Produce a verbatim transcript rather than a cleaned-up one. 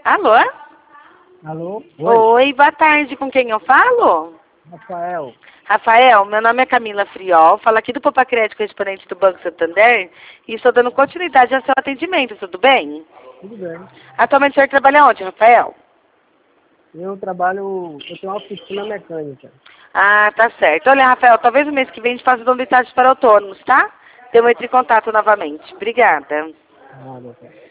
Alô? Alô? Oi. Oi, boa tarde. Com quem eu falo? Rafael. Rafael, meu nome é Camila Friol, falo aqui do Poupa Crédito, correspondente do Banco Santander, e estou dando continuidade ao seu atendimento, tudo bem? Tudo bem. Atualmente o senhor trabalha onde, Rafael? Eu trabalho, eu tenho uma oficina mecânica. Ah, tá certo. Olha, Rafael, talvez no mês que vem a gente faça dom de taxas para autônomos, tá? Então eu entre em contato novamente. Obrigada. Ah, doutor.